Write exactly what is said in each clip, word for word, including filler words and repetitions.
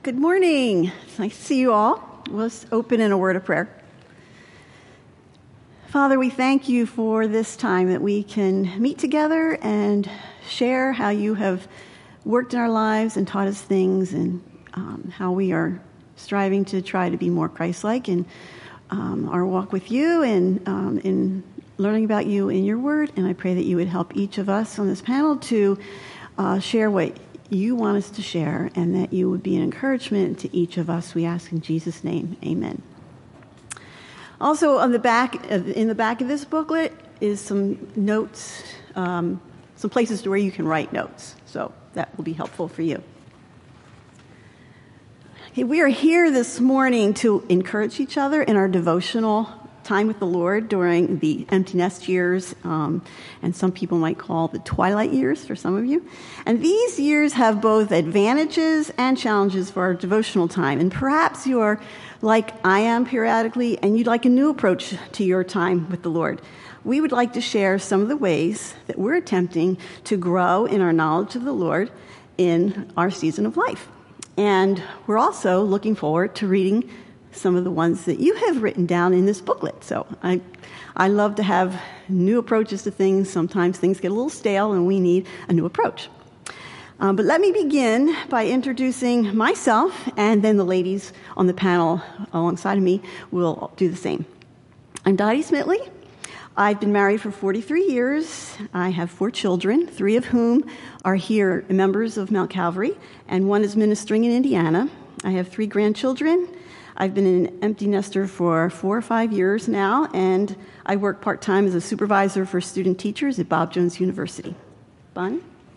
Good morning. It's nice to see you all. Let's open in a word of prayer. Father, we thank you for this time that we can meet together and share how you have worked in our lives and taught us things, and um, how we are striving to try to be more Christ-like in um, our walk with you and um, in learning about you in your word. And I pray that you would help each of us on this panel to uh, share what you want us to share, and that you would be an encouragement to each of us. We ask in Jesus' name, amen. Also, on the back, in the back of this booklet is some notes, um, some places where you can write notes. So that will be helpful for you. Okay, we are here this morning to encourage each other in our devotional time with the Lord during the empty nest years, um, and some people might call the twilight years for some of you. And these years have both advantages and challenges for our devotional time. And perhaps you are like I am periodically, and you'd like a new approach to your time with the Lord. We would like to share some of the ways that we're attempting to grow in our knowledge of the Lord in our season of life. And we're also looking forward to reading some of the ones that you have written down in this booklet. So I I love to have new approaches to things. Sometimes things get a little stale and we need a new approach. Um, but let me begin by introducing myself, and then the ladies on the panel alongside of me will do the same. I'm Dottie Smitley. I've been married for forty-three years. I have four children, three of whom are here members of Mount Calvary, and one is ministering in Indiana. I have three grandchildren. I've been an empty nester for four or five years now, and I work part-time as a supervisor for student teachers at Bob Jones University. Bonnie?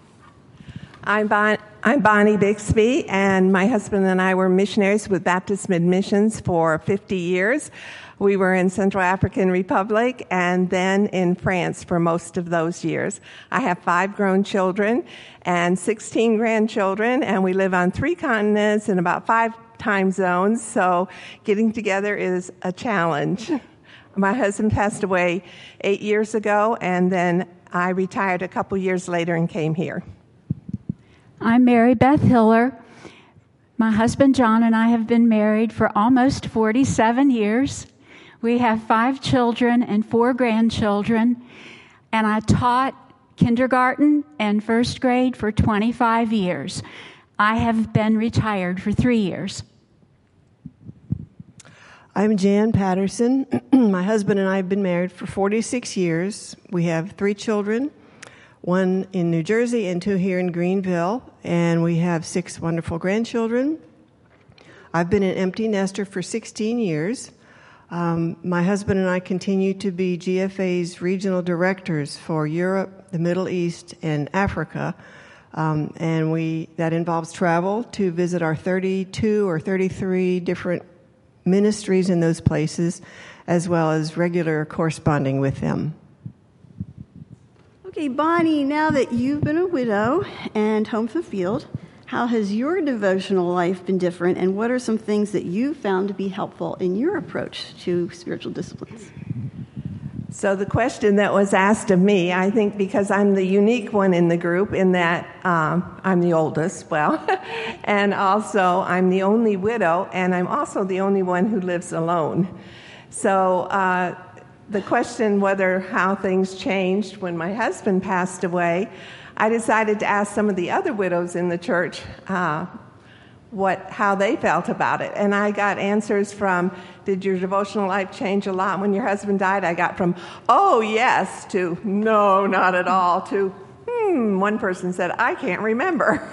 I'm, bon- I'm Bonnie Bixby, and my husband and I were missionaries with Baptist Mid-Missions for fifty years. We were in Central African Republic and then in France for most of those years. I have five grown children and sixteen grandchildren, and we live on three continents and about five time zones, so getting together is a challenge. My husband passed away eight years ago, and then I retired a couple years later and came here. I'm Mary Beth Hiller. My husband John and I have been married for almost forty-seven years. We have five children and four grandchildren, and I taught kindergarten and first grade for twenty-five years. I have been retired for three years. I'm Jan Patterson. My husband and I have been married for forty-six years. We have three children, one in New Jersey and two here in Greenville, and we have six wonderful grandchildren. I've been an empty nester for sixteen years. Um, my husband and I continue to be G F A's regional directors for Europe, the Middle East, and Africa. Um, and we that involves travel to visit our thirty-two or thirty-three different ministries in those places, as well as regular corresponding with them. Okay, Bonnie, now that you've been a widow and home from the field, how has your devotional life been different, and what are some things that you found to be helpful in your approach to spiritual disciplines? So the question that was asked of me, I think because I'm the unique one in the group in that um, I'm the oldest, well, and also I'm the only widow, and I'm also the only one who lives alone. So uh, the question whether how things changed when my husband passed away, I decided to ask some of the other widows in the church uh, what how they felt about it. And I got answers from, did your devotional life change a lot when your husband died? I got from, oh, yes, to no, not at all, to, hmm, one person said, I can't remember.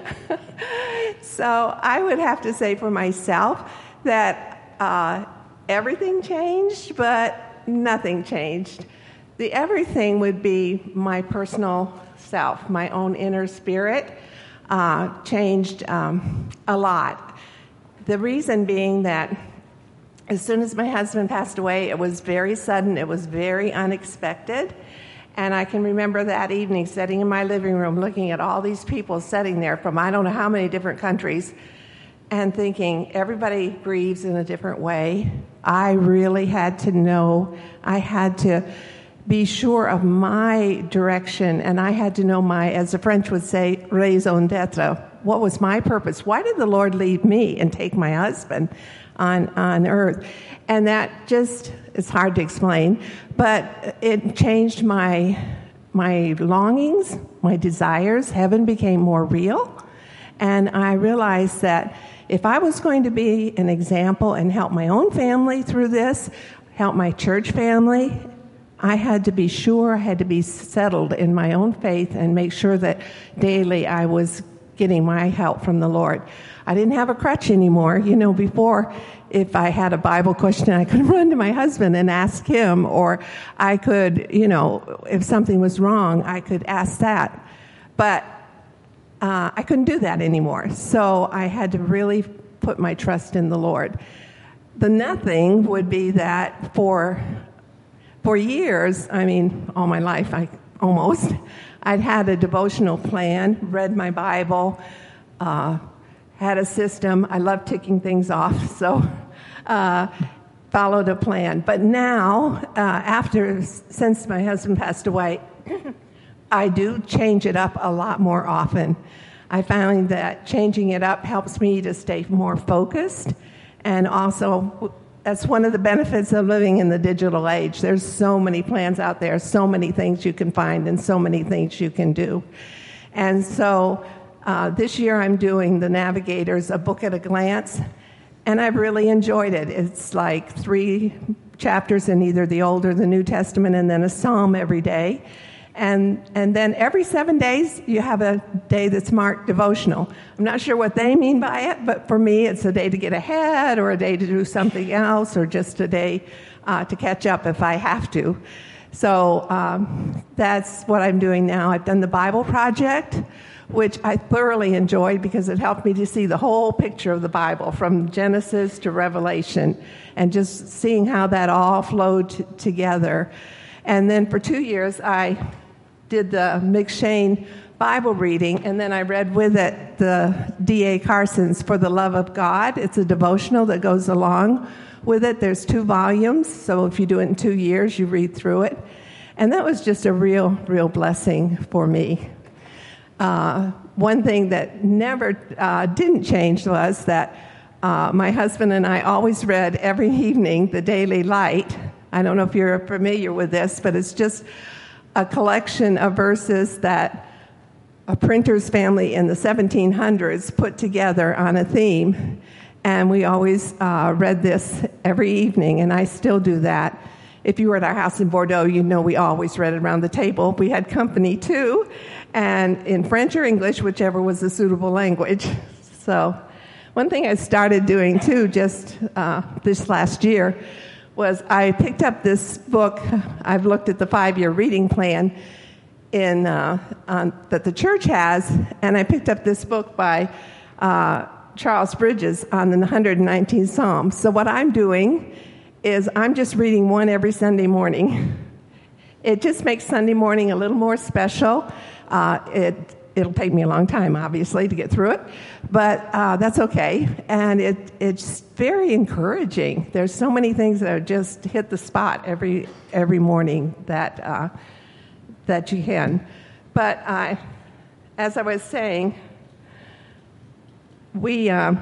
So I would have to say for myself that uh, everything changed, but nothing changed. The everything would be my personal self, my own inner spirit. Uh, changed um, a lot. The reason being that as soon as my husband passed away, it was very sudden, it was very unexpected, and I can remember that evening sitting in my living room looking at all these people sitting there from I don't know how many different countries and thinking everybody grieves in a different way. I really had to know, I had to be sure of my direction, and I had to know my, as the French would say, raison d'etre, what was my purpose? Why did the Lord leave me and take my husband on, on earth? And that just is hard to explain, but it changed my, my longings, my desires. Heaven became more real. And I realized that if I was going to be an example and help my own family through this, help my church family, I had to be sure, I had to be settled in my own faith and make sure that daily I was getting my help from the Lord. I didn't have a crutch anymore. You know, before, if I had a Bible question, I could run to my husband and ask him, or I could, you know, if something was wrong, I could ask that. But uh, I couldn't do that anymore. So I had to really put my trust in the Lord. The nothing would be that for For years, I mean, all my life, I almost, I'd had a devotional plan, read my Bible, uh, had a system. I love ticking things off, so uh, followed a plan. But now, uh, after, since my husband passed away, I do change it up a lot more often. I find that changing it up helps me to stay more focused, and also that's one of the benefits of living in the digital age. There's so many plans out there, so many things you can find, and so many things you can do. And so uh, this year I'm doing the Navigators, a book at a glance, and I've really enjoyed it. It's like three chapters in either the Old or the New Testament, and then a psalm every day. And and then every seven days, you have a day that's marked devotional. I'm not sure what they mean by it, but for me, it's a day to get ahead, or a day to do something else, or just a day uh, to catch up if I have to. So um, that's what I'm doing now. I've done the Bible Project, which I thoroughly enjoyed because it helped me to see the whole picture of the Bible from Genesis to Revelation, and just seeing how that all flowed t- together. And then for two years, I did the McShane Bible reading, and then I read with it the D A Carson's For the Love of God. It's a devotional that goes along with it. There's two volumes, so if you do it in two years, you read through it. And that was just a real, real blessing for me. Uh, one thing that never uh, didn't change was that uh, my husband and I always read every evening the Daily Light. I don't know if you're familiar with this, but it's just a collection of verses that a printer's family in the seventeen hundreds put together on a theme. And we always uh, read this every evening, and I still do that. If you were at our house in Bordeaux, you know we always read it around the table. We had company, too, and in French or English, whichever was the suitable language. So one thing I started doing, too, just uh, this last year, was I picked up this book. I've looked at the five-year reading plan in uh, on, that the church has, and I picked up this book by uh, Charles Bridges on the one hundred nineteenth Psalm. So what I'm doing is I'm just reading one every Sunday morning. It just makes Sunday morning a little more special. Uh, it It'll take me a long time, obviously, to get through it, but uh, that's okay. And it it's very encouraging. There's so many things that are just hit the spot every every morning that uh, that you can. But uh, as I was saying, we uh,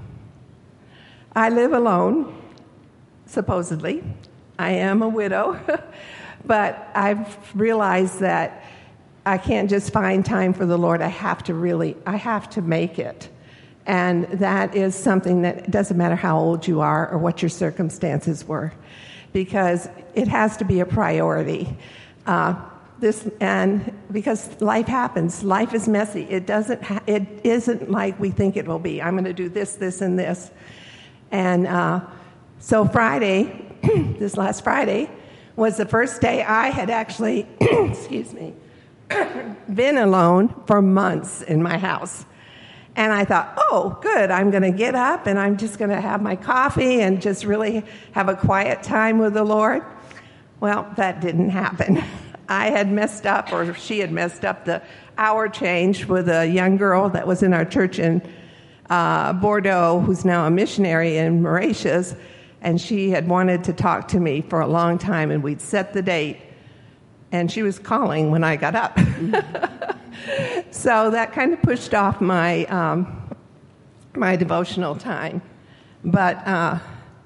I live alone, supposedly. I am a widow, but I've realized that I can't just find time for the Lord. I have to really, I have to make it. And that is something that doesn't matter how old you are or what your circumstances were, because it has to be a priority. Uh, this and because life happens, life is messy. It doesn't. Ha- it isn't like we think it will be. I'm going to do this, this, and this. And uh, so Friday, this last Friday, was the first day I had actually, excuse me, been alone for months in my house. And I thought, oh, good, I'm going to get up and I'm just going to have my coffee and just really have a quiet time with the Lord. Well, that didn't happen. I had messed up, or she had messed up the hour change with a young girl that was in our church in uh, Bordeaux, who's now a missionary in Mauritius, and she had wanted to talk to me for a long time, and we'd set the date. And she was calling when I got up. So that kind of pushed off my um, my devotional time. But uh,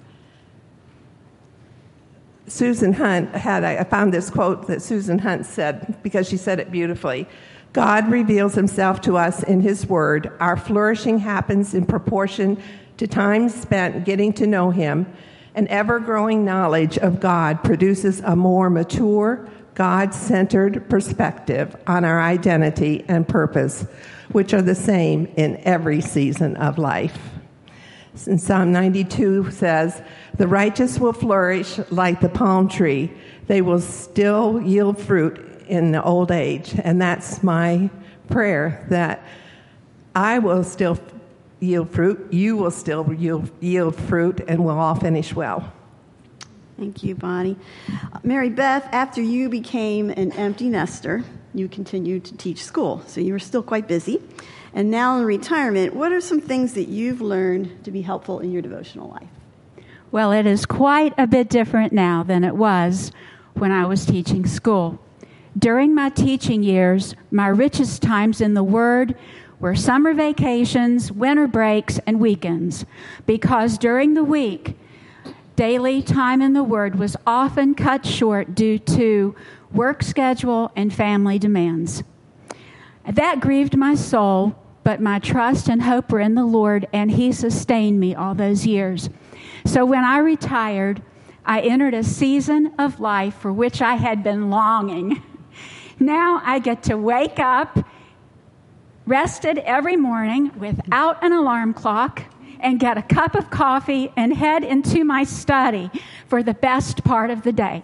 Susan Hunt had, I found this quote that Susan Hunt said, because she said it beautifully. God reveals himself to us in his word. Our flourishing happens in proportion to time spent getting to know him. An ever-growing knowledge of God produces a more mature, God-centered perspective on our identity and purpose, which are the same in every season of life. And Psalm ninety-two says, the righteous will flourish like the palm tree. They will still yield fruit in the old age. And that's my prayer, that I will still yield fruit, you will still yield, yield fruit, and we'll all finish well. Thank you, Bonnie. Uh, Mary Beth, after you became an empty nester, you continued to teach school, so you were still quite busy. And now in retirement, what are some things that you've learned to be helpful in your devotional life? Well, it is quite a bit different now than it was when I was teaching school. During my teaching years, my richest times in the Word were summer vacations, winter breaks, and weekends, because during the week, daily time in the Word was often cut short due to work schedule and family demands. That grieved my soul, but my trust and hope were in the Lord, and he sustained me all those years. So when I retired, I entered a season of life for which I had been longing. Now I get to wake up rested every morning without an alarm clock and get a cup of coffee and head into my study for the best part of the day.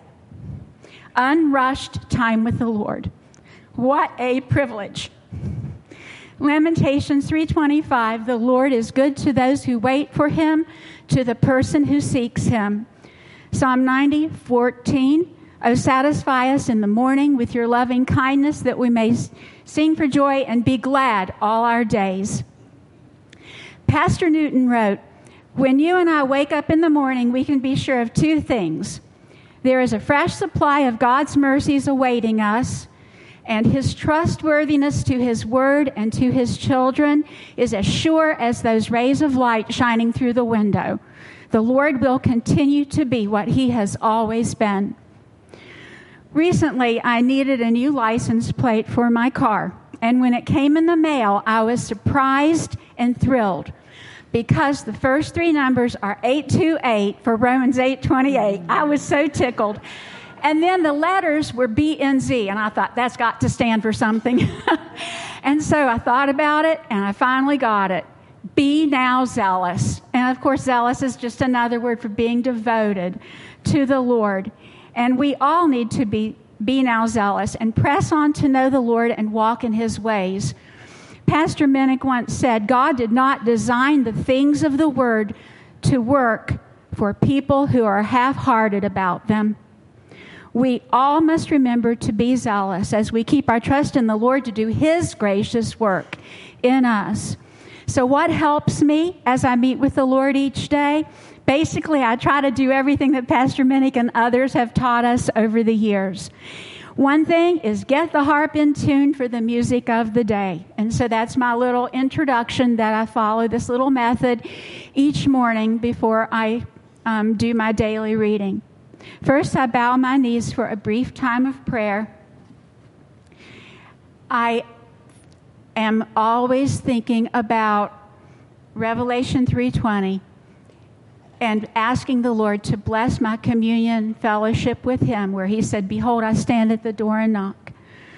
Unrushed time with the Lord. What a privilege. Lamentations three twenty-five, the Lord is good to those who wait for him, to the person who seeks him. Psalm ninety fourteen, O satisfy us in the morning with your loving kindness, that we may sing for joy and be glad all our days. Pastor Newton wrote, when you and I wake up in the morning, we can be sure of two things. There is a fresh supply of God's mercies awaiting us, and his trustworthiness to his word and to his children is as sure as those rays of light shining through the window. The Lord will continue to be what he has always been. Recently, I needed a new license plate for my car, and when it came in the mail, I was surprised and thrilled, because the first three numbers are eight two eight for Romans eight twenty-eight. I was so tickled. And then the letters were B N Z, and I thought, that's got to stand for something. And so I thought about it, and I finally got it. Be now zealous. And of course, zealous is just another word for being devoted to the Lord. And we all need to be, be now zealous and press on to know the Lord and walk in his ways. Pastor Minnick once said, God did not design the things of the word to work for people who are half-hearted about them. We all must remember to be zealous as we keep our trust in the Lord to do his gracious work in us. So what helps me as I meet with the Lord each day? Basically, I try to do everything that Pastor Minnick and others have taught us over the years. One thing is get the harp in tune for the music of the day. And so that's my little introduction that I follow, this little method each morning before I um, do my daily reading. First, I bow my knees for a brief time of prayer. I am always thinking about Revelation three twenty and asking the Lord to bless my communion fellowship with him, where he said, behold, I stand at the door and knock.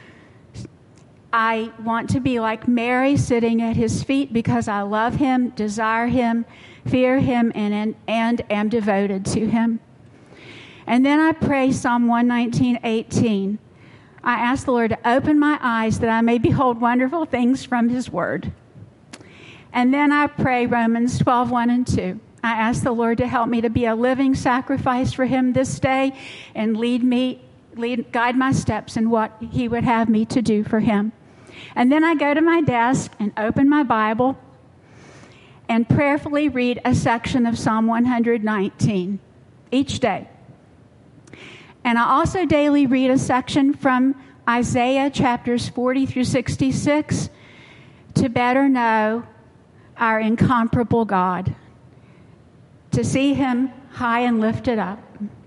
I want to be like Mary, sitting at his feet, because I love him, desire him, fear him, and, and am devoted to him. And then I pray Psalm one nineteen, eighteen. I ask the Lord to open my eyes that I may behold wonderful things from his word. And then I pray Romans twelve, one and two. I ask the Lord to help me to be a living sacrifice for him this day and lead me, lead, guide my steps in what he would have me to do for him. And then I go to my desk and open my Bible and prayerfully read a section of Psalm one nineteen each day. And I also daily read a section from Isaiah chapters forty through sixty-six to better know our incomparable God, to see him high and lifted up.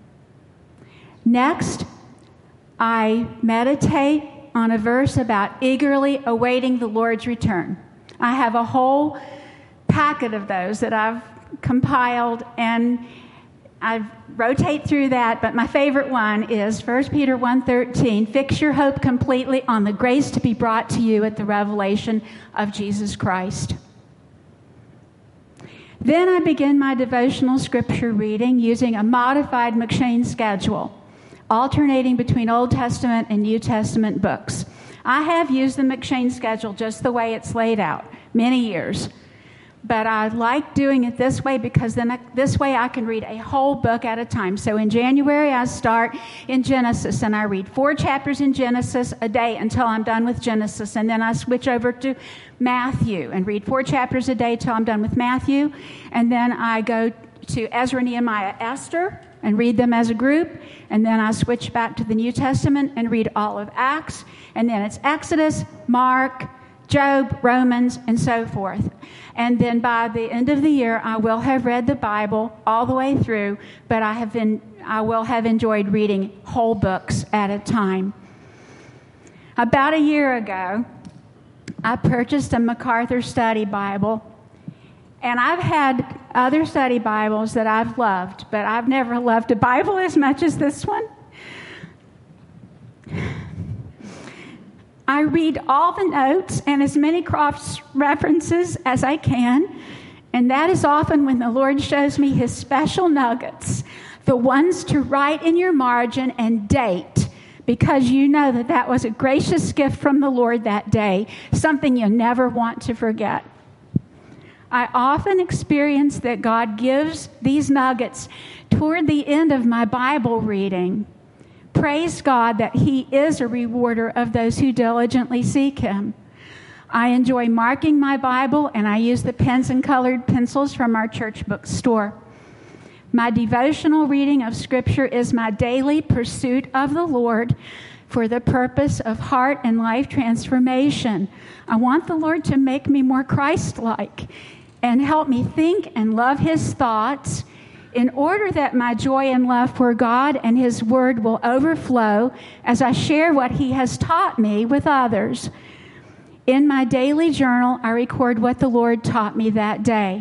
Next, I meditate on a verse about eagerly awaiting the Lord's return. I have a whole packet of those that I've compiled, and I rotate through that, but my favorite one is First Peter one thirteen, fix your hope completely on the grace to be brought to you at the revelation of Jesus Christ. Then I begin my devotional scripture reading using a modified M'Cheyne schedule, alternating between Old Testament and New Testament books. I have used the M'Cheyne schedule just the way it's laid out, many years. But I like doing it this way because then I, this way I can read a whole book at a time. So in January, I start in Genesis, and I read four chapters in Genesis a day until I'm done with Genesis. And then I switch over to Matthew and read four chapters a day till I'm done with Matthew. And then I go to Ezra, Nehemiah, Esther, and read them as a group. And then I switch back to the New Testament and read all of Acts. And then it's Exodus, Mark, Job, Romans, and so forth. And then by the end of the year, I will have read the Bible all the way through, but I have been, I will have enjoyed reading whole books at a time. About a year ago, I purchased a MacArthur Study Bible, and I've had other study Bibles that I've loved, but I've never loved a Bible as much as this one. I read all the notes and as many cross references as I can, and that is often when the Lord shows me his special nuggets, the ones to write in your margin and date, because you know that that was a gracious gift from the Lord that day, something you'll never want to forget. I often experience that God gives these nuggets toward the end of my Bible reading. Praise God that he is a rewarder of those who diligently seek him. I enjoy marking my Bible, and I use the pens and colored pencils from our church bookstore. My devotional reading of Scripture is my daily pursuit of the Lord for the purpose of heart and life transformation. I want the Lord to make me more Christ-like and help me think and love his thoughts, in order that my joy and love for God and his word will overflow as I share what he has taught me with others. In my daily journal, I record what the Lord taught me that day.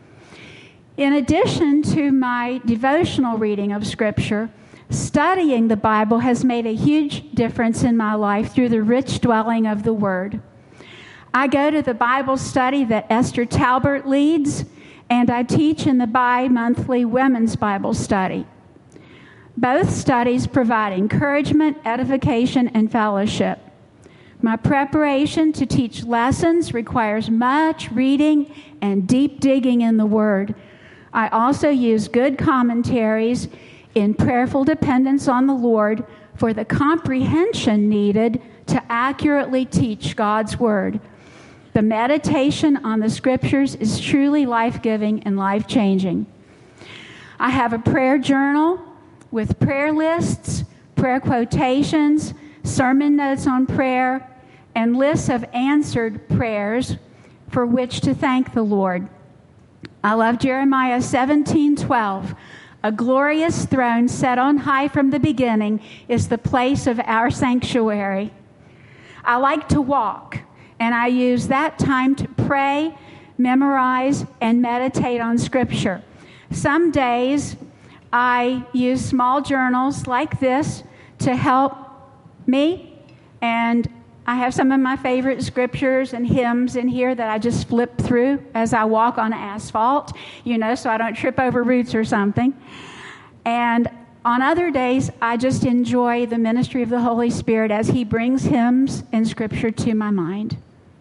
In addition to my devotional reading of Scripture, studying the Bible has made a huge difference in my life through the rich dwelling of the Word. I go to the Bible study that Esther Talbert leads, and I teach in the bi-monthly Women's Bible Study. Both studies provide encouragement, edification, and fellowship. My preparation to teach lessons requires much reading and deep digging in the Word. I also use good commentaries in prayerful dependence on the Lord for the comprehension needed to accurately teach God's Word. The meditation on the Scriptures is truly life-giving and life-changing. I have a prayer journal with prayer lists, prayer quotations, sermon notes on prayer, and lists of answered prayers for which to thank the Lord. I love Jeremiah seventeen twelve. A glorious throne set on high from the beginning is the place of our sanctuary. I like to walk, and I use that time to pray, memorize, and meditate on Scripture. Some days I use small journals like this to help me, and I have some of my favorite scriptures and hymns in here that I just flip through as I walk on asphalt, you know, so I don't trip over roots or something. And on other days, I just enjoy the ministry of the Holy Spirit as he brings hymns and scripture to my mind.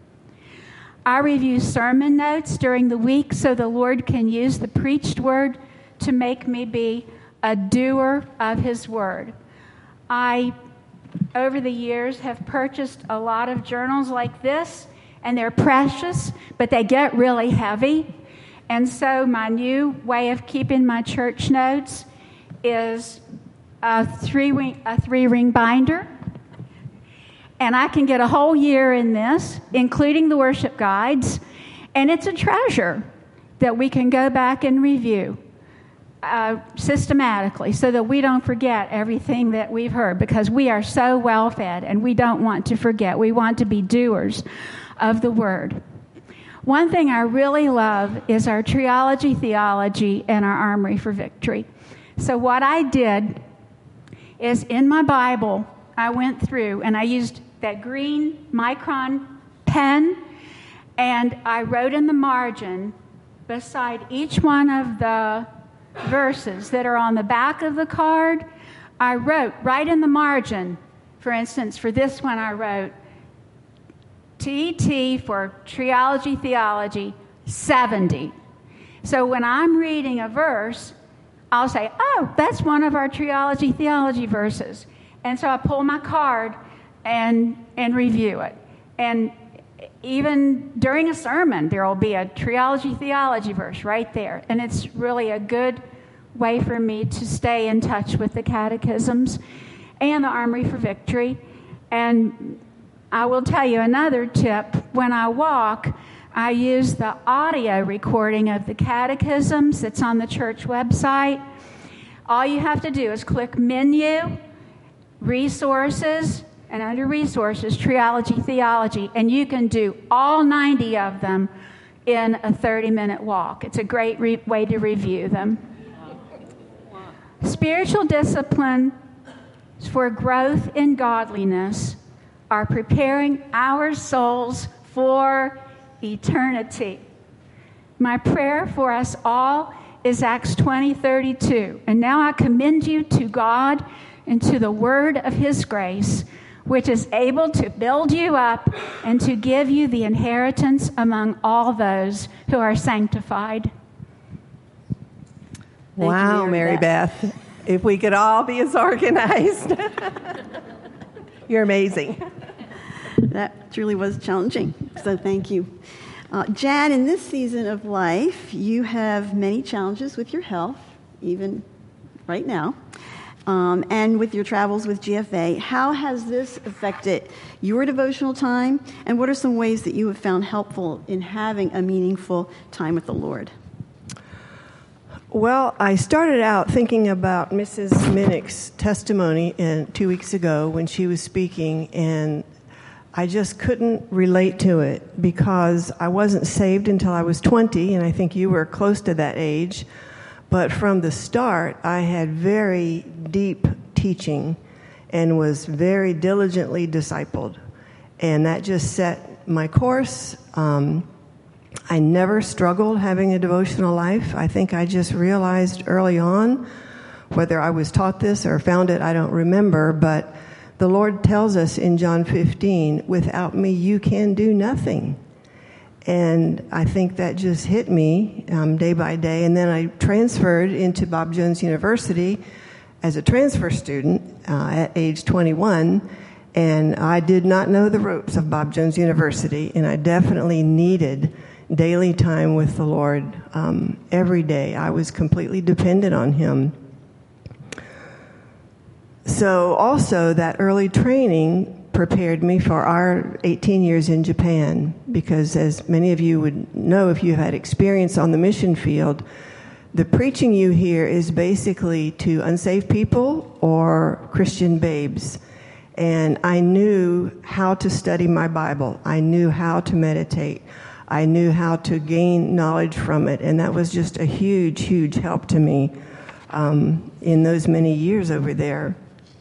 I review sermon notes during the week so the Lord can use the preached word to make me be a doer of his word. I, over the years, have purchased a lot of journals like this, and they're precious, but they get really heavy. And so my new way of keeping my church notes is a three-ring, a three-ring binder. And I can get a whole year in this, including the worship guides. And it's a treasure that we can go back and review uh, systematically so that we don't forget everything that we've heard, because we are so well fed and we don't want to forget. We want to be doers of the word. One thing I really love is our triology, theology, and our armory for victory. So what I did is in my Bible, I went through and I used that green Micron pen, and I wrote in the margin beside each one of the verses that are on the back of the card, I wrote right in the margin, for instance, for this one I wrote, T T for Triology Theology, seventy. So when I'm reading a verse, I'll say, oh, that's one of our Triology Theology verses. And so I pull my card and and review it. And even during a sermon, there will be a Triology Theology verse right there. And it's really a good way for me to stay in touch with the catechisms and the Armory for Victory. And I will tell you another tip. When I walk, I use the audio recording of the catechisms that's on the church website. All you have to do is click Menu, Resources, and under Resources, Triology Theology, and you can do all ninety of them in a thirty-minute walk. It's a great re- way to review them. Spiritual discipline for growth in godliness are preparing our souls for eternity. My prayer for us all is Acts twenty thirty-two. And now I commend you to God and to the word of his grace, which is able to build you up and to give you the inheritance among all those who are sanctified. Thank wow, you, Mary, Mary Beth. Beth. If we could all be as organized. You're amazing. That truly was challenging, so thank you. Uh, Jan, in this season of life, you have many challenges with your health, even right now, um, and with your travels with G F A. How has this affected your devotional time, and what are some ways that you have found helpful in having a meaningful time with the Lord? Well, I started out thinking about Missus Minnick's testimony in, two weeks ago when she was speaking, and I just couldn't relate to it because I wasn't saved until I was twenty, and I think you were close to that age. But from the start, I had very deep teaching and was very diligently discipled. And that just set my course. Um, I never struggled having a devotional life. I think I just realized early on, whether I was taught this or found it, I don't remember, but the Lord tells us in John fifteen, without me you can do nothing. And I think that just hit me um, day by day. And then I transferred into Bob Jones University as a transfer student uh, at age twenty-one. And I did not know the ropes of Bob Jones University. And I definitely needed daily time with the Lord um, every day. I was completely dependent on him. So also that early training prepared me for our eighteen years in Japan, because as many of you would know if you had experience on the mission field, the preaching you hear is basically to unsaved people or Christian babes. And I knew how to study my Bible. I knew how to meditate. I knew how to gain knowledge from it. And that was just a huge, huge help to me um, in those many years over there.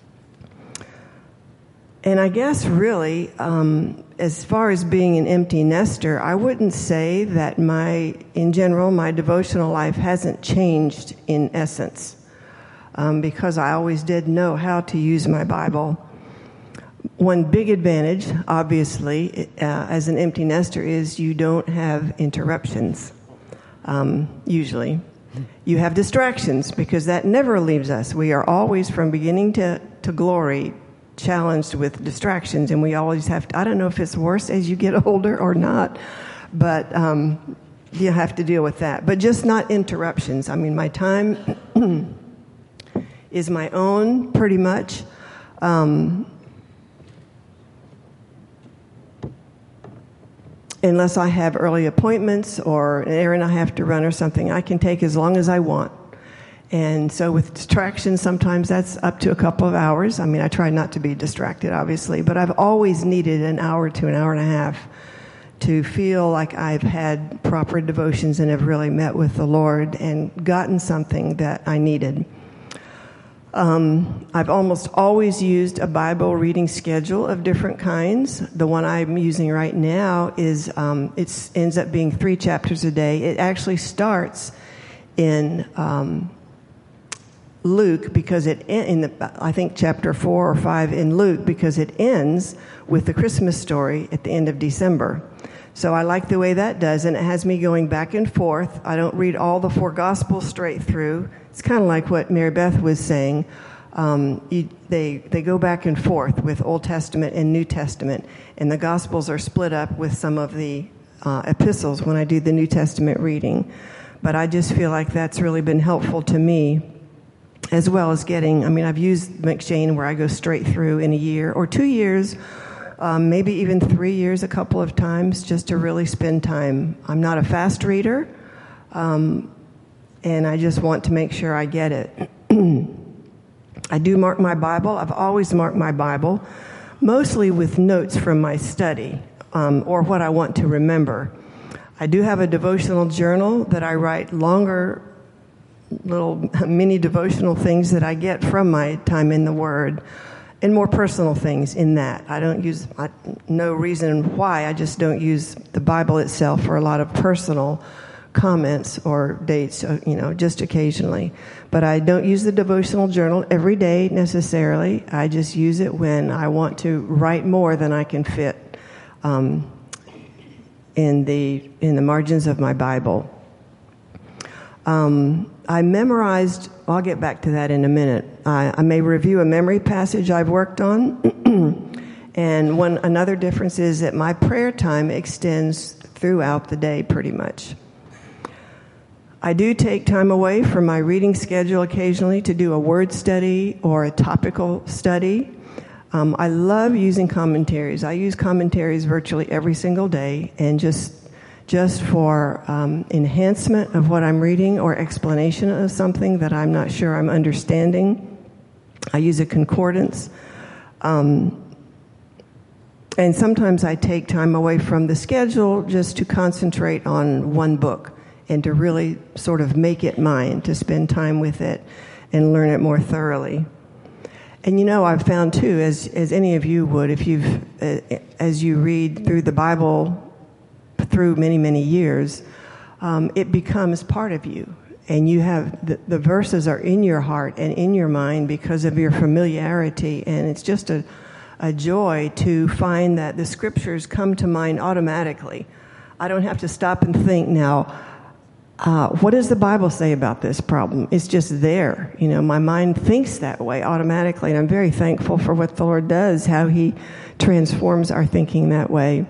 And I guess really, um, as far as being an empty nester, I wouldn't say that my, in general, my devotional life hasn't changed in essence, um, because I always did know how to use my Bible. One big advantage, obviously, uh, as an empty nester is you don't have interruptions, um, usually. You have distractions, because that never leaves us. We are always, from beginning to, to glory, challenged with distractions, and we always have to, I don't know if it's worse as you get older or not, but um, you have to deal with that. But just not interruptions. I mean, my time is my own, pretty much. Um, unless I have early appointments or an errand I have to run or something, I can take as long as I want. And so with distractions, sometimes that's up to a couple of hours. I mean, I try not to be distracted, obviously, but I've always needed an hour to an hour and a half to feel like I've had proper devotions and have really met with the Lord and gotten something that I needed. Um, I've almost always used a Bible reading schedule of different kinds. The one I'm using right now is, um, it ends up being three chapters a day. It actually starts in um, Luke because it, in the, I think chapter four or five in Luke, because it ends with the Christmas story at the end of December. So I like the way that does, and it has me going back and forth. I don't read all the four Gospels straight through. It's kind of like what Mary Beth was saying. Um, you, they they go back and forth with Old Testament and New Testament, and the Gospels are split up with some of the uh, epistles when I do the New Testament reading. But I just feel like that's really been helpful to me, as well as getting, I mean, I've used M'Cheyne where I go straight through in a year or two years, um, maybe even three years a couple of times, just to really spend time. I'm not a fast reader, um, and I just want to make sure I get it. I do mark my Bible. I've always marked my Bible, mostly with notes from my study um, or what I want to remember. I do have a devotional journal that I write longer little mini devotional things that I get from my time in the Word, and more personal things in that. I don't use, I, no reason why, I just don't use the Bible itself for a lot of personal comments or dates, you know, just occasionally. But I don't use the devotional journal every day necessarily. I just use it when I want to write more than I can fit um, in the in the margins of my Bible. Um, I memorized, I'll get back to that in a minute. I, I may review a memory passage I've worked on. And one another difference is that my prayer time extends throughout the day pretty much. I do take time away from my reading schedule occasionally to do a word study or a topical study. Um, I love using commentaries. I use commentaries virtually every single day, and just just for um, enhancement of what I'm reading or explanation of something that I'm not sure I'm understanding. I use a concordance. Um, and sometimes I take time away from the schedule just to concentrate on one book and to really sort of make it mine, to spend time with it and learn it more thoroughly. And you know, I've found too, as as any of you would, if you've, uh, as you read through the Bible through many, many years, um, it becomes part of you. And you have, the, the verses are in your heart and in your mind because of your familiarity. And it's just a, a joy to find that the scriptures come to mind automatically. I don't have to stop and think now, uh, what does the Bible say about this problem? It's just there. You know, my mind thinks that way automatically. And I'm very thankful for what the Lord does, how he transforms our thinking that way.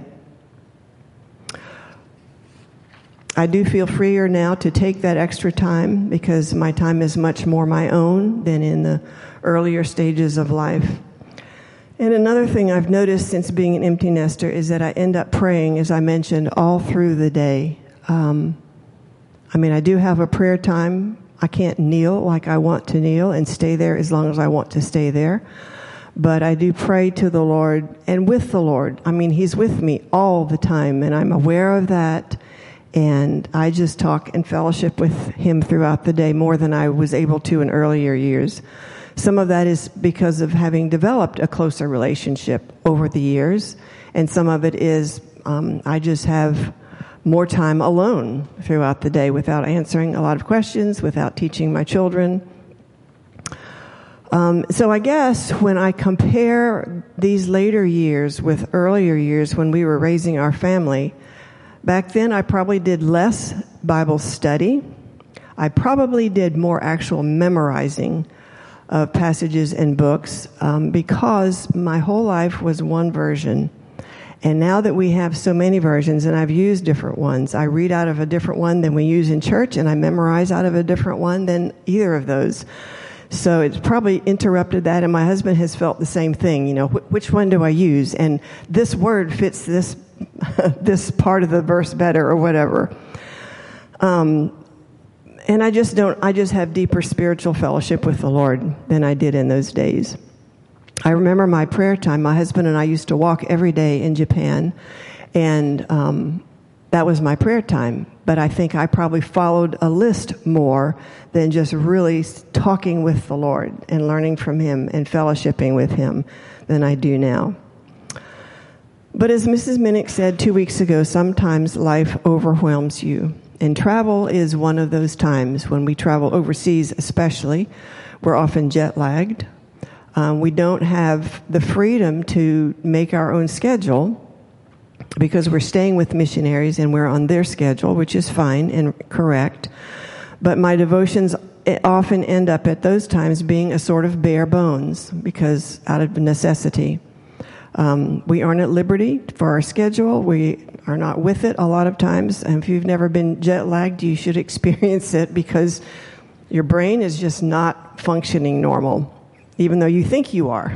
I do feel freer now to take that extra time because my time is much more my own than in the earlier stages of life. And another thing I've noticed since being an empty nester is that I end up praying, as I mentioned, all through the day. Um, I mean, I do have a prayer time. I can't kneel like I want to kneel and stay there as long as I want to stay there. But I do pray to the Lord and with the Lord. I mean, he's with me all the time, and I'm aware of that. And I just talk and fellowship with him throughout the day more than I was able to in earlier years. Some of that is because of having developed a closer relationship over the years. And some of it is um, I just have more time alone throughout the day without answering a lot of questions, without teaching my children. Um, so I guess when I compare these later years with earlier years when we were raising our family, back then, I probably did less Bible study. I probably did more actual memorizing of passages and books um, because my whole life was one version. And now that we have so many versions, and I've used different ones, I read out of a different one than we use in church, and I memorize out of a different one than either of those. So it's probably interrupted that, and my husband has felt the same thing. You know, wh- which one do I use? And this word fits this this part of the verse better, or whatever. Um, and I just don't. I just have deeper spiritual fellowship with the Lord than I did in those days. I remember my prayer time. My husband and I used to walk every day in Japan, and um, that was my prayer time. But I think I probably followed a list more than just really talking with the Lord and learning from Him and fellowshipping with Him than I do now. But as Missus Minnick said two weeks ago, sometimes life overwhelms you. And travel is one of those times. When we travel overseas especially, we're often jet-lagged. Um, we don't have the freedom to make our own schedule because we're staying with missionaries and we're on their schedule, which is fine and correct. But my devotions often end up at those times being a sort of bare bones because out of necessity. Um, we aren't at liberty for our schedule. We are not with it a lot of times. And if you've never been jet-lagged, you should experience it because your brain is just not functioning normal, even though you think you are.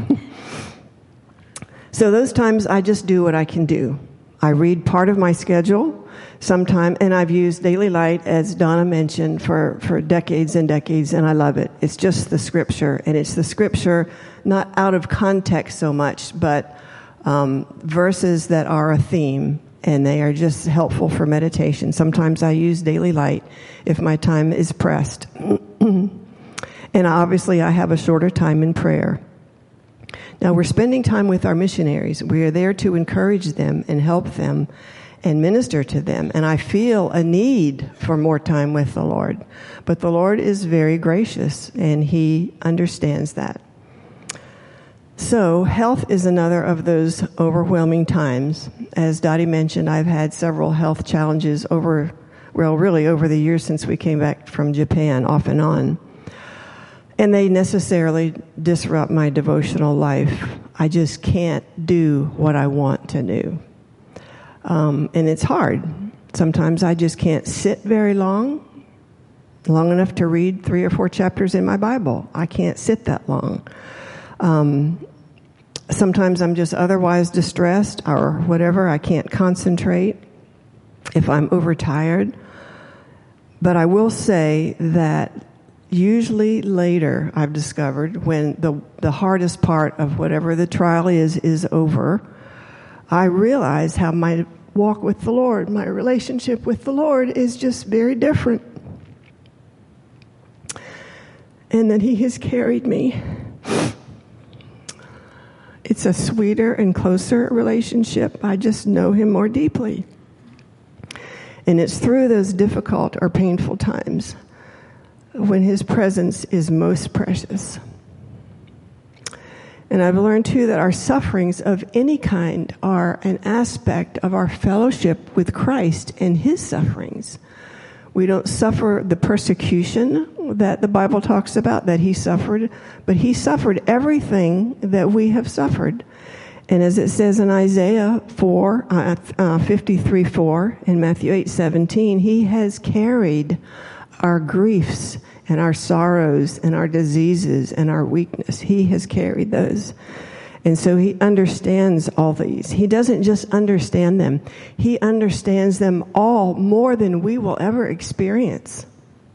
So those times I just do what I can do. I read part of my schedule sometime, and I've used Daily Light, as Donna mentioned, for, for decades and decades, and I love it. It's just the scripture, and it's the scripture not out of context so much, but um, verses that are a theme, and they are just helpful for meditation. Sometimes I use Daily Light if my time is pressed. And obviously I have a shorter time in prayer. Now, we're spending time with our missionaries. We are there to encourage them and help them and minister to them. And I feel a need for more time with the Lord. But the Lord is very gracious, and He understands that. So, health is another of those overwhelming times. As Dottie mentioned, I've had several health challenges over, well, really over the years since we came back from Japan, off and on. And they necessarily disrupt my devotional life. I just can't do what I want to do. Um, and it's hard. Sometimes I just can't sit very long, long enough to read three or four chapters in my Bible. I can't sit that long. Um, sometimes I'm just otherwise distressed or whatever. I can't concentrate if I'm overtired. But I will say that usually later, I've discovered, when the the hardest part of whatever the trial is, is over, I realize how my walk with the Lord, my relationship with the Lord is just very different. And that He has carried me. It's a sweeter and closer relationship. I just know Him more deeply. And it's through those difficult or painful times when His presence is most precious. And I've learned, too, that our sufferings of any kind are an aspect of our fellowship with Christ and His sufferings. We don't suffer the persecution that the Bible talks about, that He suffered, but He suffered everything that we have suffered. And as it says in Isaiah four, uh, uh, fifty-three four, and Matthew eight seventeen, He has carried our griefs and our sorrows and our diseases and our weakness. He has carried those. And so He understands all these. He doesn't just understand them. He understands them all more than we will ever experience.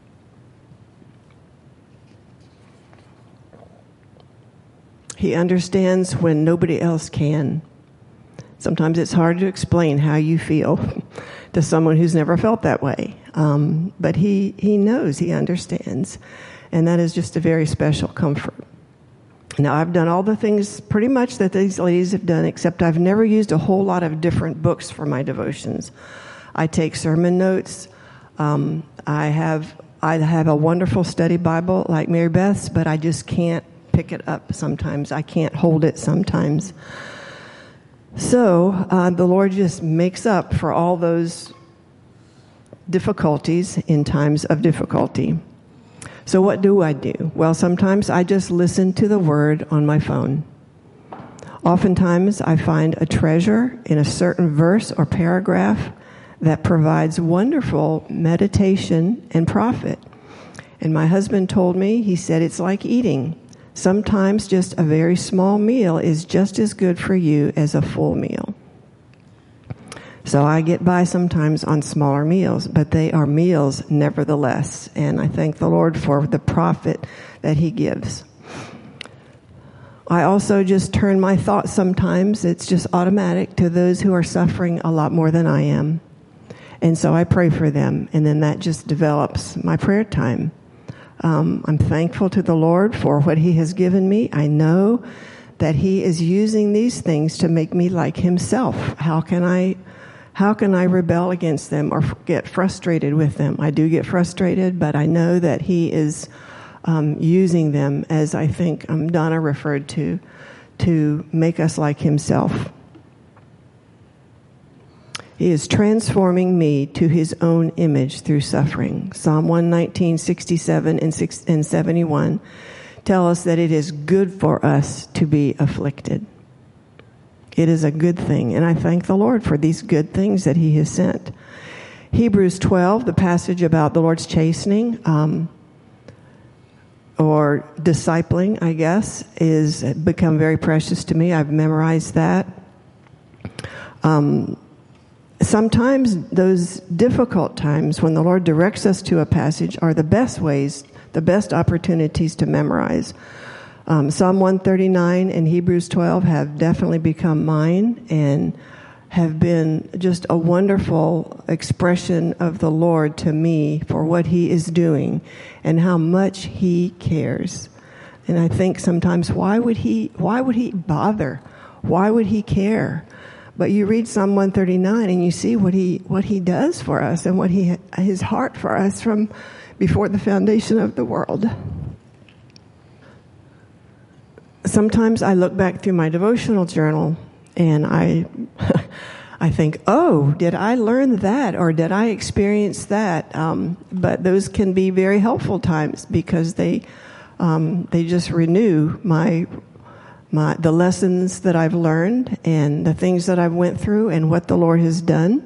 He understands when nobody else can. Sometimes it's hard to explain how you feel to someone who's never felt that way. Um, but he, he knows, He understands. And that is just a very special comfort. Now, I've done all the things pretty much that these ladies have done, except I've never used a whole lot of different books for my devotions. I take sermon notes. Um, I have I have a wonderful study Bible like Mary Beth's, but I just can't pick it up sometimes. I can't hold it sometimes. So uh, the Lord just makes up for all those difficulties in times of difficulty. So what do I do? Well, sometimes I just listen to the Word on my phone. Oftentimes I find a treasure in a certain verse or paragraph that provides wonderful meditation and profit. And my husband told me, he said, it's like eating. Sometimes just a very small meal is just as good for you as a full meal. So I get by sometimes on smaller meals, but they are meals nevertheless. And I thank the Lord for the profit that he gives. I also just turn my thoughts sometimes, it's just automatic, to those who are suffering a lot more than I am. And so I pray for them, and then that just develops my prayer time. Um, I'm thankful to the Lord for what he has given me. I know that he is using these things to make me like himself. How can I, how can I rebel against them or get frustrated with them? I do get frustrated, but I know that he is um, using them, as I think um, Donna referred to, to make us like himself. He is transforming me to his own image through suffering. Psalm one nineteen, sixty-seven and seventy-one tell us that it is good for us to be afflicted. It is a good thing, and I thank the Lord for these good things that he has sent. Hebrews twelve, the passage about the Lord's chastening, um, or discipling, I guess, is become very precious to me. I've memorized that. Um, Sometimes those difficult times when the Lord directs us to a passage are the best ways, the best opportunities to memorize. Um, Psalm one thirty-nine and Hebrews twelve have definitely become mine and have been just a wonderful expression of the Lord to me for what he is doing and how much he cares. And I think sometimes, why would he, why would he bother? Why would he care? But you read Psalm one thirty-nine and you see what he what he does for us and what he his heart for us from before the foundation of the world. Sometimes I look back through my devotional journal and I I think, oh, did I learn that or did I experience that? Um, but those can be very helpful times because they um, they just renew my. My, the lessons that I've learned and the things that I've went through and what the Lord has done.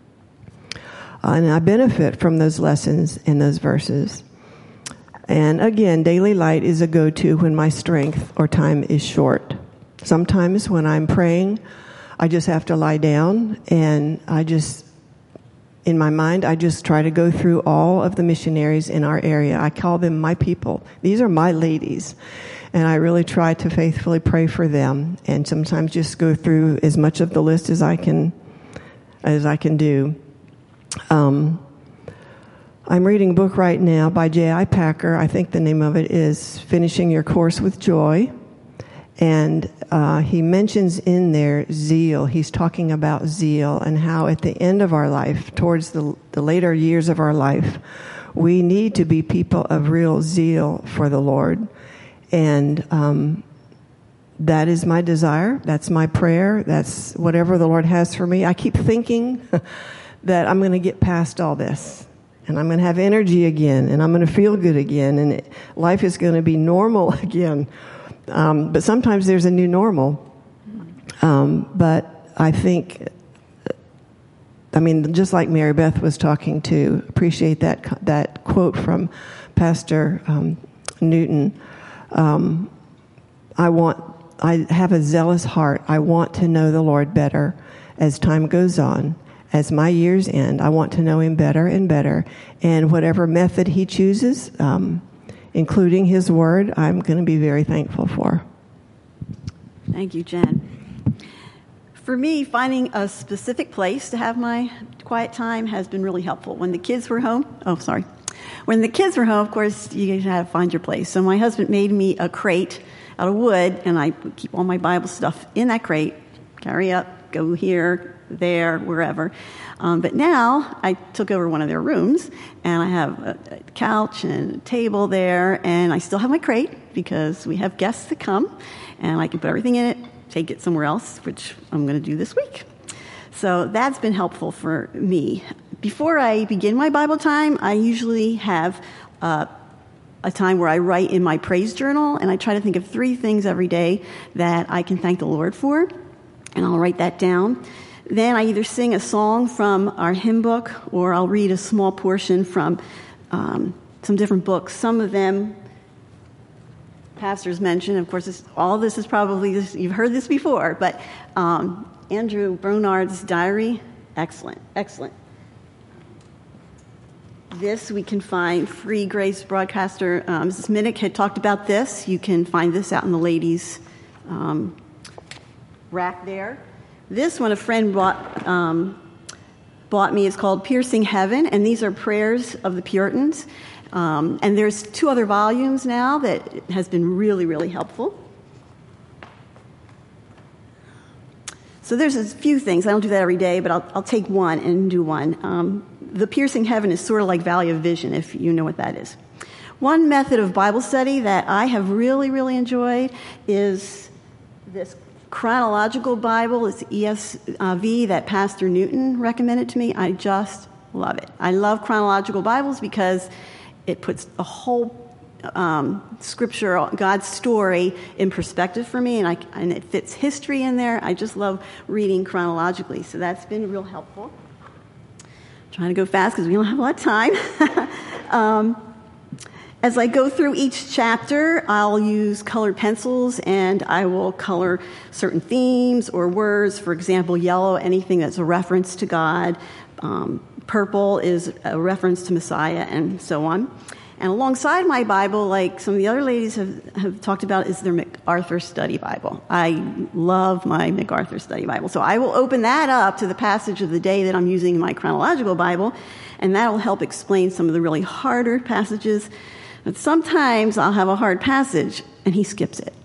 Uh, and I benefit from those lessons and those verses. And again, Daily Light is a go-to when my strength or time is short. Sometimes when I'm praying, I just have to lie down and I just, in my mind, I just try to go through all of the missionaries in our area. I call them my people. These are my ladies. And I really try to faithfully pray for them, and sometimes just go through as much of the list as I can, as I can do. Um, I'm reading a book right now by J I Packer. I think the name of it is "Finishing Your Course with Joy," and uh, he mentions in there zeal. He's talking about zeal and how at the end of our life, towards the, the later years of our life, we need to be people of real zeal for the Lord. And um, that is my desire. That's my prayer. That's whatever the Lord has for me. I keep thinking that I'm going to get past all this. And I'm going to have energy again. And I'm going to feel good again. And it, life is going to be normal again. Um, but sometimes there's a new normal. Um, but I think, I mean, just like Mary Beth was talking to, appreciate that, that quote from Pastor um, Newton. Um, I want, I have a zealous heart. I want to know the Lord better as time goes on. As my years end, I want to know him better and better. And whatever method he chooses, um, including his word, I'm going to be very thankful for. Thank you, Jen. For me, finding a specific place to have my quiet time has been really helpful. When the kids were home, oh, sorry. When the kids were home, of course, you had to find your place. So my husband made me a crate out of wood, and I keep all my Bible stuff in that crate, carry up, go here, there, wherever. Um, but now I took over one of their rooms, and I have a, a couch and a table there, and I still have my crate because we have guests that come, and I can put everything in it, take it somewhere else, which I'm going to do this week. So that's been helpful for me. Before I begin my Bible time, I usually have uh, a time where I write in my praise journal, and I try to think of three things every day that I can thank the Lord for, and I'll write that down. Then I either sing a song from our hymn book, or I'll read a small portion from um, some different books. Some of them pastors mentioned. Of course, this, all this is probably, this, you've heard this before, but um, Andrew Bronard's diary, excellent, excellent. This we can find, Free Grace broadcaster um, Missus Minnick had talked about this. You can find this out in the ladies' um, rack there. This one a friend bought, um, bought me is called Piercing Heaven, and these are prayers of the Puritans. Um, and there's two other volumes now that has been really, really helpful. So there's a few things. I don't do that every day, but I'll, I'll take one and do one. Um, the Piercing Heaven is sort of like Valley of Vision, if you know what that is. One method of Bible study that I have really, really enjoyed is this chronological Bible. It's E S V that Pastor Newton recommended to me. I just love it. I love chronological Bibles because it puts a whole um, scripture, God's story, in perspective for me, and, I, and it fits history in there. I just love reading chronologically, so that's been real helpful. I'm trying to go fast because we don't have a lot of time. um, as I go through each chapter, I'll use colored pencils, and I will color certain themes or words. For example, yellow, anything that's a reference to God. Um, Purple is a reference to Messiah, and so on. And alongside my Bible, like some of the other ladies have, have talked about, is their MacArthur Study Bible. I love my MacArthur Study Bible. So I will open that up to the passage of the day that I'm using in my chronological Bible, and that will help explain some of the really harder passages. But sometimes I'll have a hard passage, and he skips it.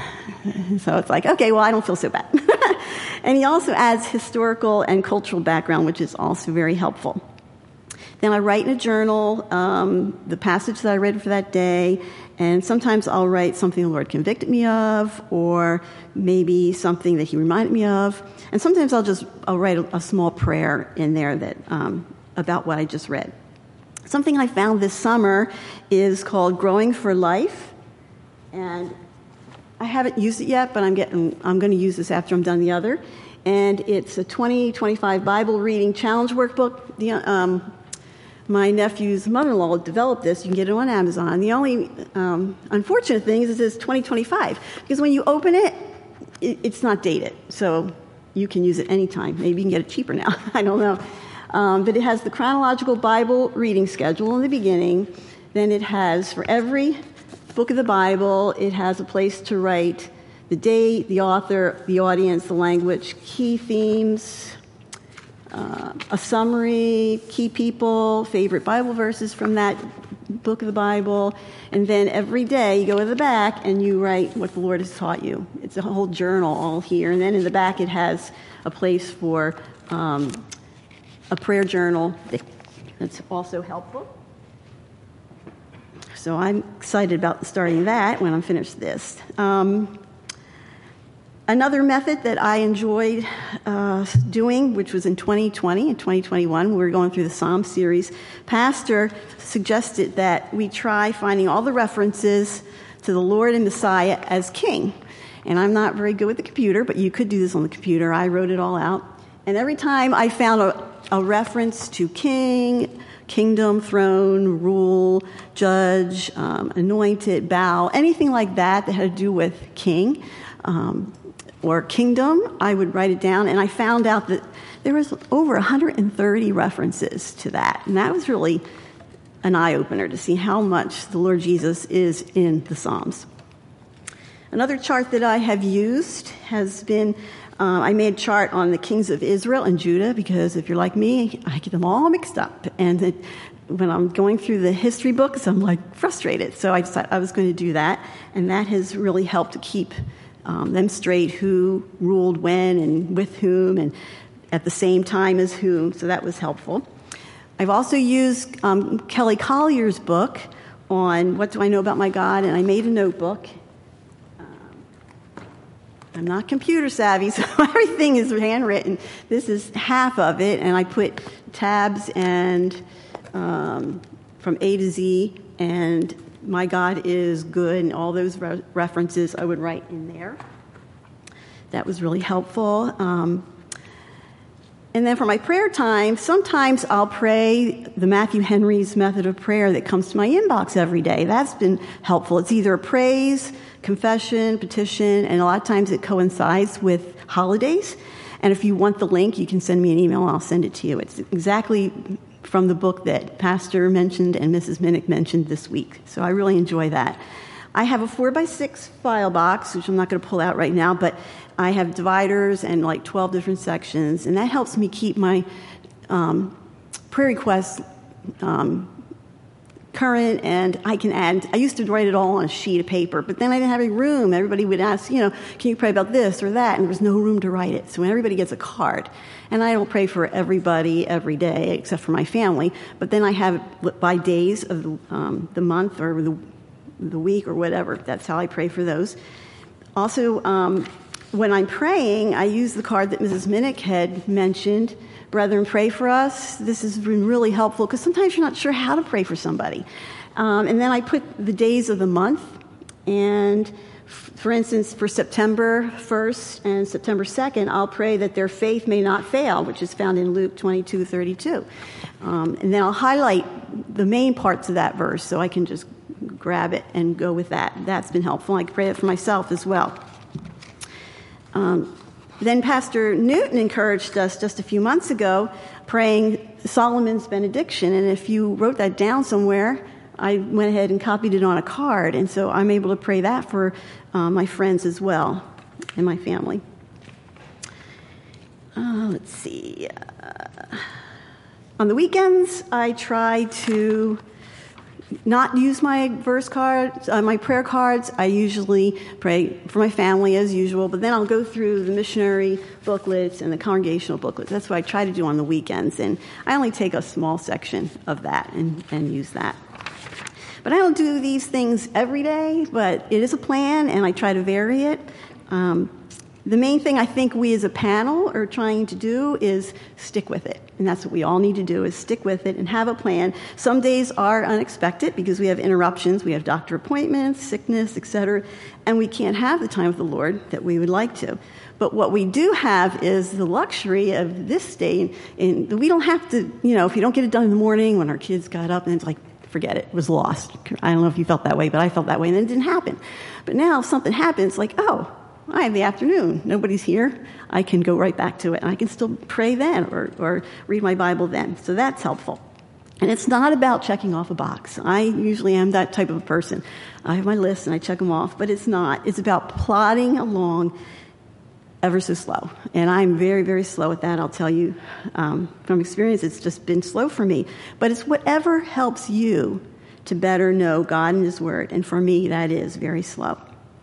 So it's like, okay, well, I don't feel so bad. And he also adds historical and cultural background, which is also very helpful. Then I write in a journal um, the passage that I read for that day, and sometimes I'll write something the Lord convicted me of, or maybe something that he reminded me of. And sometimes I'll just I'll write a, a small prayer in there that um, about what I just read. Something I found this summer is called Growing for Life, and I haven't used it yet, but I'm getting. I'm going to use this after I'm done the other. And it's a twenty twenty-five Bible reading challenge workbook. The, um, my nephew's mother-in-law developed this. You can get it on Amazon. The only um, unfortunate thing is it says twenty twenty-five, because when you open it, it, it's not dated. So you can use it anytime. Maybe you can get it cheaper now. I don't know. Um, but it has the chronological Bible reading schedule in the beginning. Then it has, for every book of the Bible, it has a place to write the date, the author, the audience, the language, key themes, uh, a summary, key people, favorite Bible verses from that book of the Bible, and then every day you go to the back and you write what the Lord has taught you. It's a whole journal all here, and then in the back it has a place for um, a prayer journal that's also helpful. So I'm excited about starting that when I'm finished this. Um, another method that I enjoyed uh, doing, which was in twenty twenty and twenty twenty-one, when we were going through the Psalm series, Pastor suggested that we try finding all the references to the Lord and Messiah as King. And I'm not very good with the computer, but you could do this on the computer. I wrote it all out. And every time I found a, a reference to King, kingdom, throne, rule, judge, um, anointed, bow, anything like that that had to do with king um, or kingdom, I would write it down. And I found out that there was over one hundred thirty references to that. And that was really an eye-opener to see how much the Lord Jesus is in the Psalms. Another chart that I have used has been Uh, I made a chart on the kings of Israel and Judah because if you're like me, I get them all mixed up. And it, when I'm going through the history books, I'm like frustrated. So I decided I was going to do that. And that has really helped to keep um, them straight, who ruled when and with whom and at the same time as whom. So that was helpful. I've also used um, Kelly Collier's book on What Do I Know About My God? And I made a notebook. I'm not computer savvy, so everything is handwritten. This is half of it, and I put tabs and um, from A to Z, and my God is good, and all those re- references I would write in there. That was really helpful. Um, And then for my prayer time, sometimes I'll pray the Matthew Henry's method of prayer that comes to my inbox every day. That's been helpful. It's either a praise, confession, petition, and a lot of times it coincides with holidays. And if you want the link, you can send me an email and I'll send it to you. It's exactly from the book that Pastor mentioned and Missus Minnick mentioned this week. So I really enjoy that. I have a four by six file box, which I'm not going to pull out right now, but I have dividers and like twelve different sections, and that helps me keep my um, prayer requests um, current, and I can add, I used to write it all on a sheet of paper, but then I didn't have any room. Everybody would ask, you know, can you pray about this or that? And there was no room to write it. So when everybody gets a card, and I don't pray for everybody every day except for my family, but then I have it by days of the, um, the month or the, the week or whatever. That's how I pray for those. Also, um, when I'm praying, I use the card that Missus Minnick had mentioned, Brethren, pray for us. This has been really helpful because sometimes you're not sure how to pray for somebody. Um, and then I put the days of the month. And f- for instance, for September first and September second, I'll pray that their faith may not fail, which is found in Luke twenty-two thirty-two. Um, and then I'll highlight the main parts of that verse so I can just grab it and go with that. That's been helpful. I can pray it for myself as well. Um, then Pastor Newton encouraged us just a few months ago praying Solomon's benediction. And if you wrote that down somewhere, I went ahead and copied it on a card. And so I'm able to pray that for uh, my friends as well and my family. Uh, let's see. Uh, on the weekends, I try to not use my verse cards, uh, my prayer cards. I usually pray for my family as usual, but then I'll go through the missionary booklets and the congregational booklets. That's what I try to do on the weekends, and I only take a small section of that and, and use that. But I don't do these things every day, but it is a plan, and I try to vary it. Um, the main thing I think we as a panel are trying to do is stick with it. And that's what we all need to do, is stick with it and have a plan. Some days are unexpected because we have interruptions. We have doctor appointments, sickness, et cetera, and we can't have the time with the Lord that we would like to. But what we do have is the luxury of this day. And we don't have to, you know, if you don't get it done in the morning when our kids got up and it's like, forget it, it was lost. I don't know if you felt that way, but I felt that way, and then it didn't happen. But now if something happens, like, oh, I have the afternoon. Nobody's here. I can go right back to it, and I can still pray then or, or read my Bible then. So that's helpful. And it's not about checking off a box. I usually am that type of a person. I have my list, and I check them off, but it's not. It's about plodding along ever so slow. And I'm very, very slow at that, I'll tell you. Um, from experience, it's just been slow for me. But it's whatever helps you to better know God and His Word. And for me, that is very slow.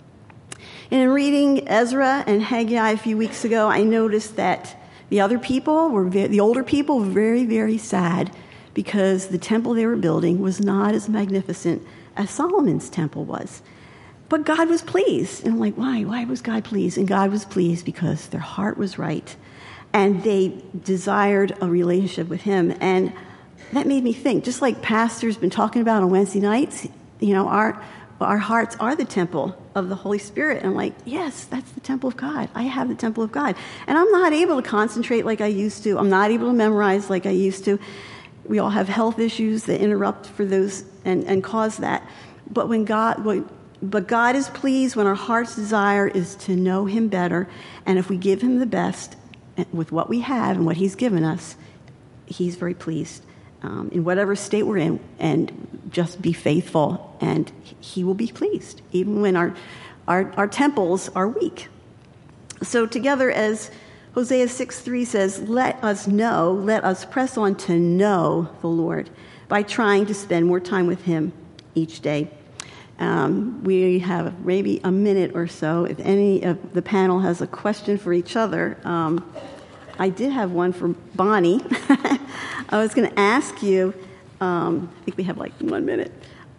And in reading Ezra and Haggai a few weeks ago, I noticed that the other people, were ve- the older people, were very, very sad because the temple they were building was not as magnificent as Solomon's temple was. But God was pleased. And I'm like, why? Why was God pleased? And God was pleased because their heart was right. And they desired a relationship with Him. And that made me think, just like Pastor's been talking about on Wednesday nights, you know, our our hearts are the temple of the Holy Spirit. And I'm like, yes, that's the temple of God. I have the temple of God. And I'm not able to concentrate like I used to. I'm not able to memorize like I used to. We all have health issues that interrupt for those and, and cause that. But when God, but God is pleased when our heart's desire is to know Him better. And if we give Him the best with what we have and what He's given us, He's very pleased. Um, in whatever state we're in, and just be faithful, and He will be pleased, even when our, our, our temples are weak. So together, as Hosea six three says, let us know, let us press on to know the Lord by trying to spend more time with Him each day. Um, we have maybe a minute or so. If any of the panel has a question for each other, um, I did have one for Bonnie. I was going to ask you, um, I think we have like one minute,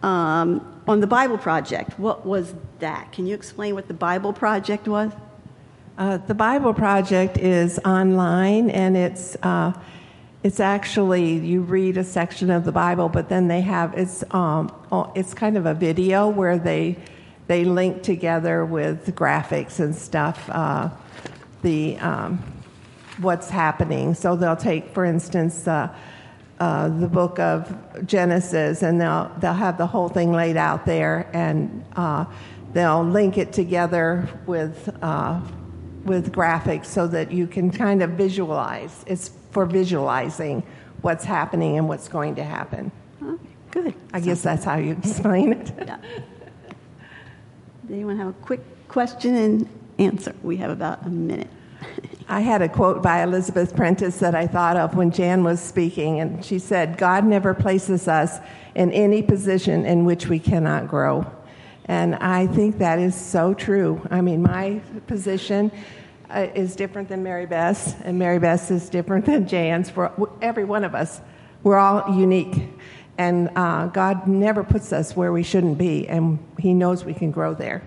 um, on the Bible Project. What was that? Can you explain what the Bible Project was? Uh, the Bible Project is online, and it's uh, it's actually, you read a section of the Bible, but then they have, it's um, it's kind of a video where they they link together with graphics and stuff. Uh, the um, what's happening. So they'll take, for instance, uh, uh, the book of Genesis, and they'll they'll have the whole thing laid out there, and uh, they'll link it together with uh, with graphics so that you can kind of visualize. It's for visualizing what's happening and what's going to happen. Okay, good. I guess that's how you explain it. Yeah. Does anyone have a quick question and answer? We have about a minute. I had a quote by Elizabeth Prentice that I thought of when Jan was speaking, and she said, "God never places us in any position in which we cannot grow." And I think that is so true. I mean, my position uh, is different than Mary Beth's, and Mary Beth's is different than Jan's. For every one of us, we're all unique. And uh, God never puts us where we shouldn't be, and He knows we can grow there.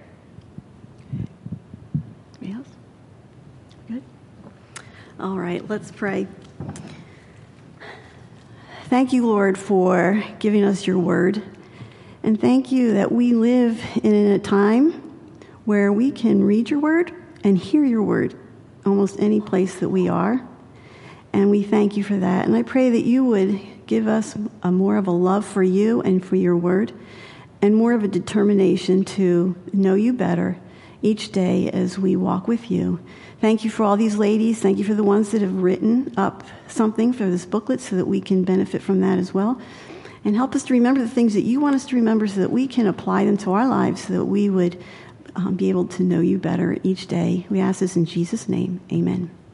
Anybody else? Good. All right, let's pray. Thank you, Lord, for giving us your word. And thank you that we live in a time where we can read your word and hear your word almost any place that we are. And we thank you for that. And I pray that you would give us a more of a love for you and for your word, and more of a determination to know you better each day as we walk with you. Thank you for all these ladies. Thank you for the ones that have written up something for this booklet so that we can benefit from that as well. And help us to remember the things that you want us to remember so that we can apply them to our lives, so that we would um, be able to know you better each day. We ask this in Jesus' name. Amen.